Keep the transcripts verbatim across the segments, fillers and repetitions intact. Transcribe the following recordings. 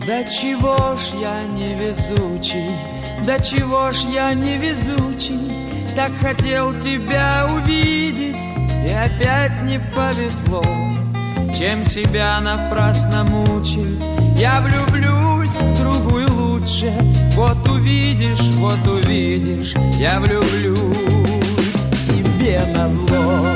Да чего ж я невезучий, да чего ж я невезучий, так хотел тебя увидеть, и опять не повезло. Чем себя напрасно мучить, я влюблюсь в другую лучше. Вот увидишь, вот увидишь, я влюблюсь тебе назло.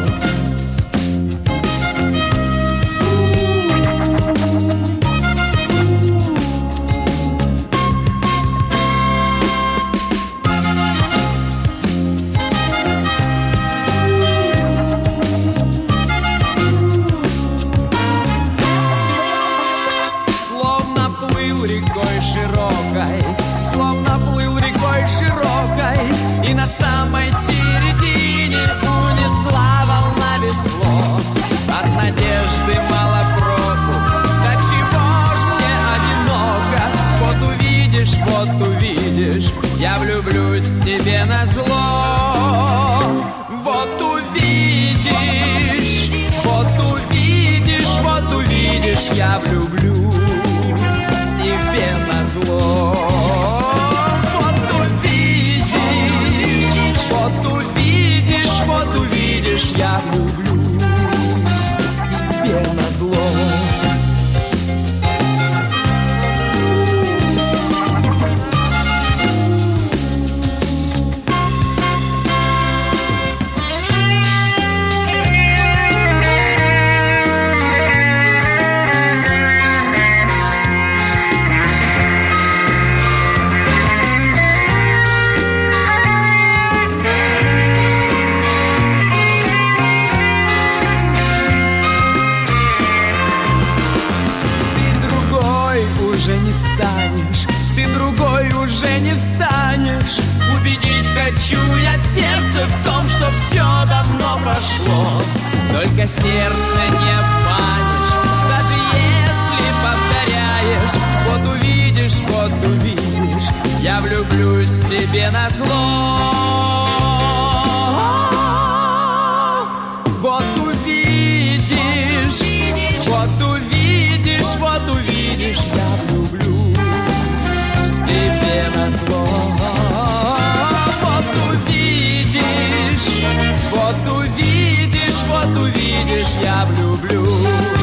Словно плыл рекой широкой, и на самой середине унесла волна весло. От надежды мало проку, да чего ж мне одиноко. Вот увидишь, вот увидишь, я влюблюсь тебе назло. Вот увидишь, вот увидишь, вот увидишь, я влюблюсь тебе назло. Вот увидишь, вот увидишь, вот увидишь, я влюблюсь тебе назло. Ты другой уже не станешь. Убедить хочу я сердце в том, что все давно прошло. Только сердце не обманешь, даже если повторяешь. Вот увидишь, вот увидишь, я влюблюсь тебе назло. Вот увидишь, вот увидишь, вот увидишь, я влюблюсь тебе назло. Вот увидишь, вот увидишь, вот увидишь, я влюблюсь